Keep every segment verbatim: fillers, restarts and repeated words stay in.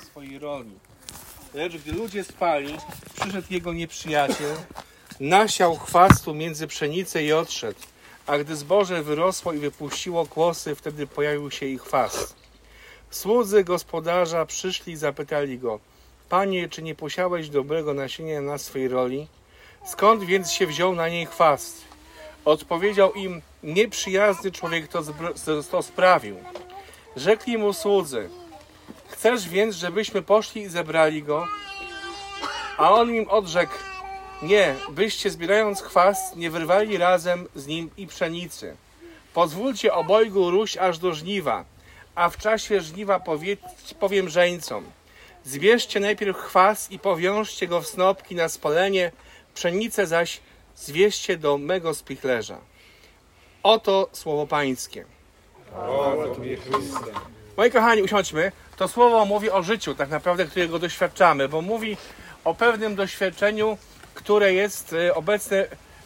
swojej roli. Lecz gdy ludzie spali, przyszedł jego nieprzyjaciel, nasiał chwastu między pszenicę i odszedł. A gdy zboże wyrosło i wypuściło kłosy, wtedy pojawił się ich chwast. Słudzy gospodarza przyszli i zapytali go: Panie, czy nie posiałeś dobrego nasienia na swej roli? Skąd więc się wziął na niej chwast? Odpowiedział im: nieprzyjazny człowiek to, to sprawił. Rzekli mu słudzy: chcesz więc, żebyśmy poszli i zebrali go? A on im odrzekł: nie, byście zbierając chwast nie wyrwali razem z nim i pszenicy. Pozwólcie obojgu róść aż do żniwa, a w czasie żniwa powie, powiem żeńcom: zbierzcie najpierw chwast i powiążcie go w snopki na spalenie, pszenicę zaś zwieźcie do mego spichlerza. Oto słowo Pańskie. Chwała Tobie, Chryste. Moi kochani, usiądźmy. To słowo mówi o życiu, tak naprawdę, którego doświadczamy, bo mówi o pewnym doświadczeniu, które jest obecne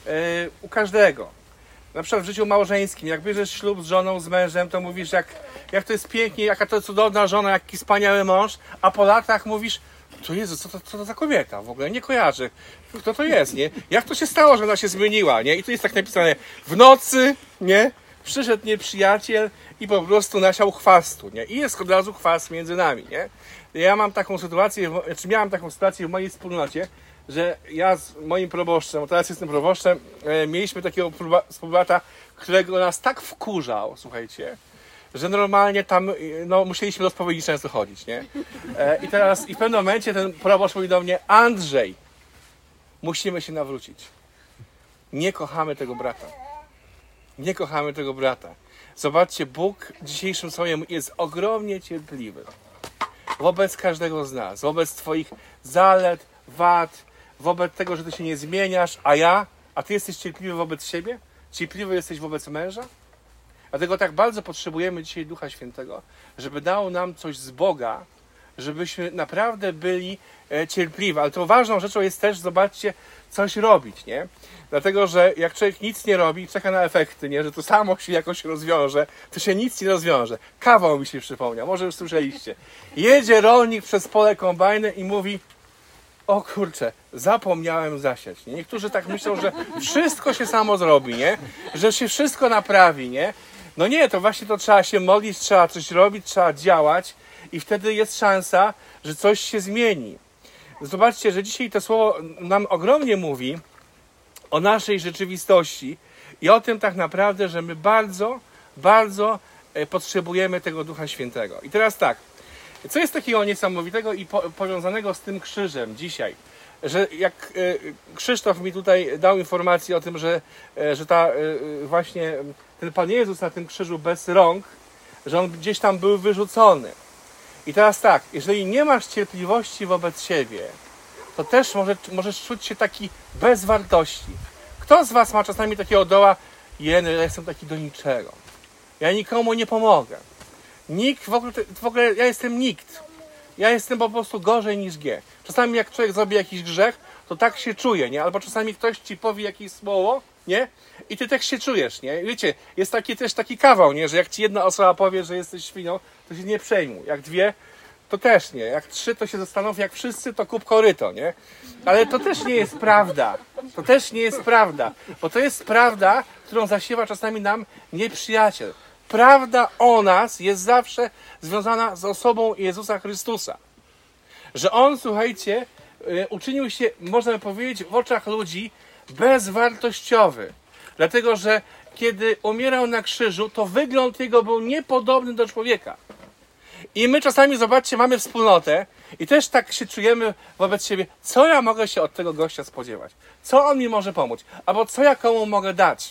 u każdego. Na przykład w życiu małżeńskim, jak bierzesz ślub z żoną, z mężem, to mówisz, jak, jak to jest pięknie, jaka to cudowna żona, jaki wspaniały mąż, a po latach mówisz: to Jezu, co to, co to za kobieta? W ogóle nie kojarzę. Kto to jest, nie? Jak to się stało, że ona się zmieniła, nie? I tu jest tak napisane: w nocy, nie? Przyszedł nieprzyjaciel i po prostu nasiał chwastu, nie? I jest od razu chwast między nami, nie? Ja mam taką sytuację, czy miałem taką sytuację w mojej wspólnocie, że ja z moim proboszczem, bo teraz jestem proboszczem, e, mieliśmy takiego wspólbrata, którego nas tak wkurzał, słuchajcie, że normalnie tam, no, musieliśmy do spowiedzi często chodzić, nie? E, I teraz, i w pewnym momencie ten proboszcz mówi do mnie: Andrzej, musimy się nawrócić. Nie kochamy tego brata. Nie kochamy tego brata. Zobaczcie, Bóg w dzisiejszym słowem jest ogromnie cierpliwy wobec każdego z nas, wobec Twoich zalet, wad, wobec tego, że Ty się nie zmieniasz, a ja, a Ty jesteś cierpliwy wobec siebie? Cierpliwy jesteś wobec męża? Dlatego tak bardzo potrzebujemy dzisiaj Ducha Świętego, żeby dał nam coś z Boga, żebyśmy naprawdę byli cierpliwi. Ale to ważną rzeczą jest też, zobaczcie, coś robić, nie? Dlatego, że jak człowiek nic nie robi, czeka na efekty, nie? Że to samo się jakoś rozwiąże, to się nic nie rozwiąże. Kawał mi się przypomniał, może już słyszeliście. Jedzie rolnik przez pole kombajnem i mówi: o kurczę, zapomniałem zasiać. Nie? Niektórzy tak myślą, że wszystko się samo zrobi, nie? Że się wszystko naprawi, nie? No nie, to właśnie to trzeba się modlić, trzeba coś robić, trzeba działać i wtedy jest szansa, że coś się zmieni. Zobaczcie, że dzisiaj to słowo nam ogromnie mówi o naszej rzeczywistości i o tym tak naprawdę, że my bardzo, bardzo potrzebujemy tego Ducha Świętego. I teraz tak, co jest takiego niesamowitego i po, powiązanego z tym krzyżem dzisiaj? Że jak e, Krzysztof mi tutaj dał informację o tym, że, e, że ta, e, właśnie ten Pan Jezus na tym krzyżu bez rąk, że On gdzieś tam był wyrzucony. I teraz tak, jeżeli nie masz cierpliwości wobec siebie, to też może, możesz czuć się taki bez wartości. Kto z Was ma czasami takiego doła: jeny, ja jestem taki do niczego. Ja nikomu nie pomogę. Nikt, w ogóle, w ogóle ja jestem nikt. Ja jestem po prostu gorzej niż G. Czasami jak człowiek zrobi jakiś grzech, to tak się czuje, nie? Albo czasami ktoś Ci powie jakieś słowo, nie? I Ty tak się czujesz, nie? Wiecie, jest taki też taki kawał, nie? Że jak Ci jedna osoba powie, że jesteś świnią, to się nie przejmuj. Jak dwie, to też nie. Jak trzy, to się zastanów, jak wszyscy, to kup koryto, nie? Ale to też nie jest prawda. To też nie jest prawda. Bo to jest prawda, którą zasiewa czasami nam nieprzyjaciel. Prawda o nas jest zawsze związana z osobą Jezusa Chrystusa. Że On, słuchajcie, uczynił się, można by powiedzieć, w oczach ludzi bezwartościowy. Dlatego, że kiedy umierał na krzyżu, to wygląd Jego był niepodobny do człowieka. I my czasami, zobaczcie, mamy wspólnotę i też tak się czujemy wobec siebie: co ja mogę się od tego gościa spodziewać? Co on mi może pomóc? Albo co ja komu mogę dać?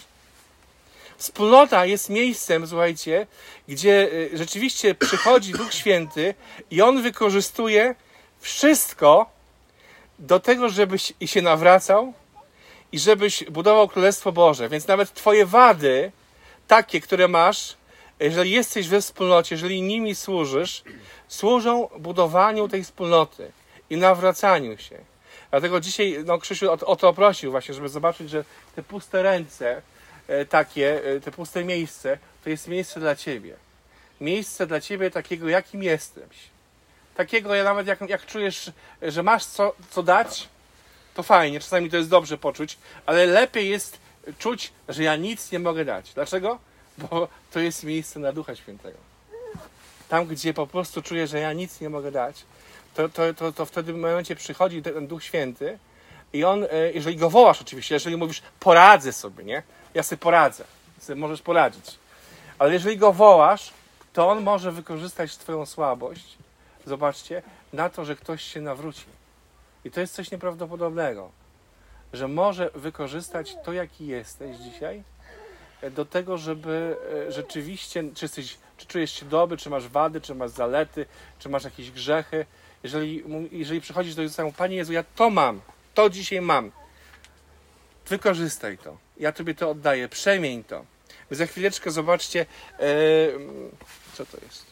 Wspólnota jest miejscem, słuchajcie, gdzie rzeczywiście przychodzi Duch Święty i On wykorzystuje wszystko do tego, żebyś i się nawracał i żebyś budował Królestwo Boże. Więc nawet Twoje wady, takie, które masz, jeżeli jesteś we wspólnocie, jeżeli nimi służysz, służą budowaniu tej wspólnoty i nawracaniu się. Dlatego dzisiaj no, Krzysiu o, o to prosił właśnie, żeby zobaczyć, że te puste ręce, e, takie, e, te puste miejsce, to jest miejsce dla Ciebie. Miejsce dla Ciebie takiego, jakim jesteś. takiego, ja nawet jak, jak czujesz, że masz co, co dać, to fajnie, czasami to jest dobrze poczuć, ale lepiej jest czuć, że ja nic nie mogę dać. Dlaczego? Bo to jest miejsce na Ducha Świętego. Tam, gdzie po prostu czuję, że ja nic nie mogę dać, to, to, to, to wtedy w momencie przychodzi ten Duch Święty i on, jeżeli go wołasz oczywiście, jeżeli mówisz poradzę sobie, nie? Ja sobie poradzę, sobie możesz poradzić. Ale jeżeli go wołasz, to on może wykorzystać twoją słabość, zobaczcie, na to, że ktoś się nawróci. I to jest coś nieprawdopodobnego, że może wykorzystać to, jaki jesteś dzisiaj, do tego, żeby rzeczywiście, czy, jesteś, czy czujesz się dobry, czy masz wady, czy masz zalety, czy masz jakieś grzechy. Jeżeli, jeżeli przychodzisz do Jezusa, Panie Jezu, ja to mam, to dzisiaj mam. Wykorzystaj to. Ja Tobie to oddaję, przemień to. Wy za chwileczkę zobaczcie, e, co to jest.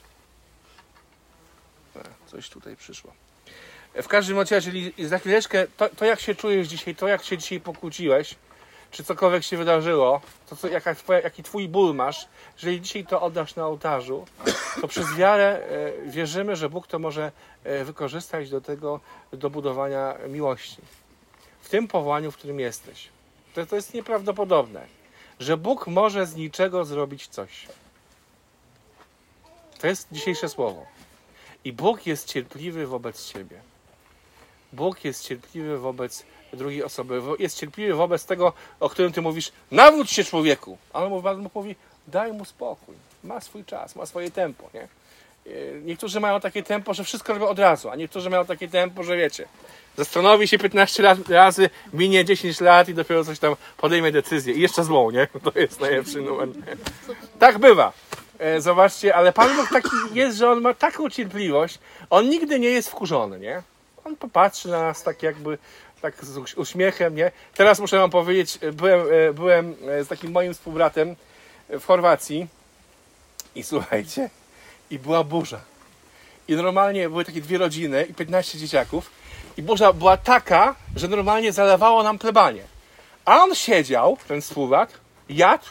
A, coś tutaj przyszło. W każdym razie, jeżeli za chwileczkę, to, to jak się czujesz dzisiaj, to jak się dzisiaj pokłóciłeś, czy cokolwiek się wydarzyło, to co, jaka twoja, jaki twój ból masz, jeżeli dzisiaj to oddasz na ołtarzu, to przez wiarę e, wierzymy, że Bóg to może e, wykorzystać do tego, do budowania miłości. W tym powołaniu, w którym jesteś. To, to jest nieprawdopodobne, że Bóg może z niczego zrobić coś. To jest dzisiejsze słowo. I Bóg jest cierpliwy wobec ciebie. Bóg jest cierpliwy wobec drugiej osoby. Jest cierpliwy wobec tego, o którym ty mówisz, nawróć się człowieku. A on mu mówi, daj mu spokój. Ma swój czas, ma swoje tempo. Nie? Niektórzy mają takie tempo, że wszystko robią od razu, a niektórzy mają takie tempo, że wiecie, zastanowi się piętnaście lat, razy, minie dziesięć lat i dopiero coś tam podejmie decyzję. I jeszcze złą, nie? To jest najlepszy numer. Nie? Tak bywa. Zobaczcie, ale Pan Bóg taki jest, że On ma taką cierpliwość, On nigdy nie jest wkurzony, nie? On popatrzy na nas tak jakby, tak z uśmiechem, nie? Teraz muszę wam powiedzieć, byłem, byłem z takim moim współbratem w Chorwacji i słuchajcie, i była burza. I normalnie były takie dwie rodziny i piętnaście dzieciaków i burza była taka, że normalnie zalewało nam plebanie. A on siedział, ten współbrat, jadł,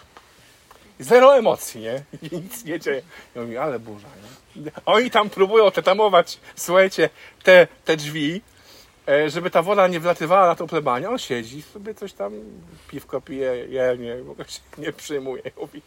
zero emocji, nie? I nic nie dzieje. Ja mówię, ale burza, nie? Oni tam próbują tetamować, słuchajcie, te, te drzwi, żeby ta woda nie wlatywała na tą plebanię. On siedzi, sobie coś tam, piwko pije, je, nie, w ogóle się nie przyjmuje.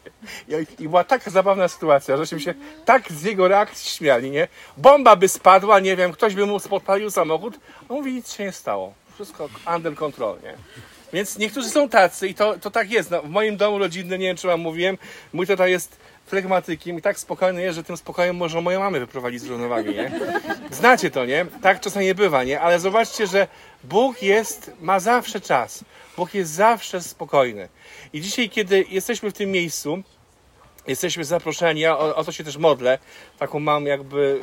I była taka zabawna sytuacja, żeśmy się tak z jego reakcji śmiali, nie? Bomba by spadła, nie wiem, ktoś by mu podpalił samochód. On mówi, nic się nie stało. Wszystko under control, nie? Więc niektórzy są tacy i to, to tak jest. No, w moim domu rodzinnym, nie wiem czy wam mówiłem, mój tata jest flegmatykiem i tak spokojny jest, że tym spokojem może moją mamę wyprowadzić z równowagi, nie? Znacie to, nie? Tak czasami nie bywa, nie? Ale zobaczcie, że Bóg jest, ma zawsze czas. Bóg jest zawsze spokojny. I dzisiaj, kiedy jesteśmy w tym miejscu, jesteśmy zaproszeni, ja o, o to się też modlę, taką mam jakby,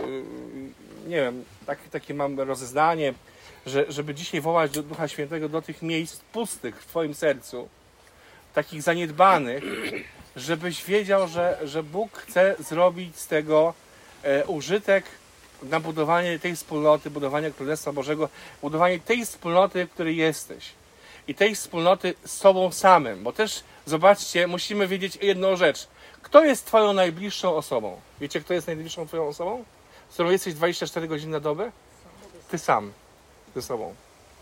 nie wiem, tak, takie mam rozeznanie, że, żeby dzisiaj wołać do Ducha Świętego do tych miejsc pustych w twoim sercu, takich zaniedbanych, żebyś wiedział, że, że Bóg chce zrobić z tego e, użytek na budowanie tej wspólnoty, budowanie Królestwa Bożego, budowanie tej wspólnoty, w której jesteś. I tej wspólnoty z sobą samym. Bo też, zobaczcie, musimy wiedzieć jedną rzecz. Kto jest twoją najbliższą osobą? Wiecie, kto jest najbliższą twoją osobą? Z którą jesteś dwadzieścia cztery godziny na dobę? Ty sam. Ze sobą.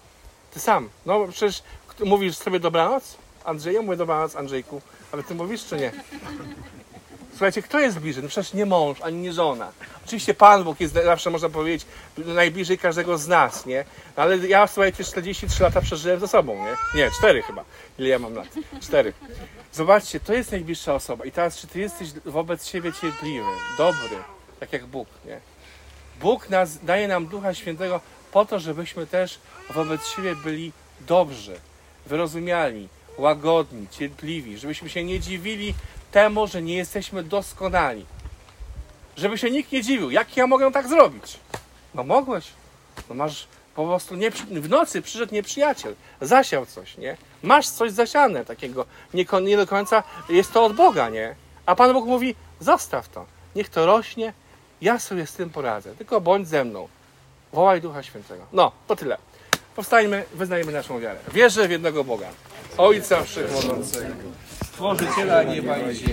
Ty sam. No przecież mówisz sobie dobranoc? Andrzej, ja mówię dobranoc Andrzejku. Ale ty mówisz czy nie? Słuchajcie, kto jest bliżej? No przecież nie mąż, ani nie żona. Oczywiście Pan Bóg jest zawsze, można powiedzieć, najbliżej każdego z nas, nie? Ale ja, słuchajcie, czterdzieści trzy lata przeżyłem ze sobą, nie? Nie, cztery chyba. Ile ja mam lat? cztery. Zobaczcie, to jest najbliższa osoba. I teraz, czy ty jesteś wobec siebie cierpliwy, dobry, tak jak Bóg, nie? Bóg nas, daje nam Ducha Świętego po to, żebyśmy też wobec siebie byli dobrzy, wyrozumiali, łagodni, cierpliwi, żebyśmy się nie dziwili temu, że nie jesteśmy doskonali. Żeby się nikt nie dziwił. Jak ja mogę tak zrobić? No mogłeś. No masz po prostu, nie, w nocy przyszedł nieprzyjaciel, zasiał coś, nie? Masz coś zasiane takiego, nie, nie do końca jest to od Boga, nie? A Pan Bóg mówi, zostaw to, niech to rośnie, ja sobie z tym poradzę, tylko bądź ze mną. Wołaj Ducha Świętego. No, to tyle. Powstańmy, wyznajmy naszą wiarę. Wierzę w jednego Boga, Ojca Wszechmogącego, Stworzyciela nieba i ziemi.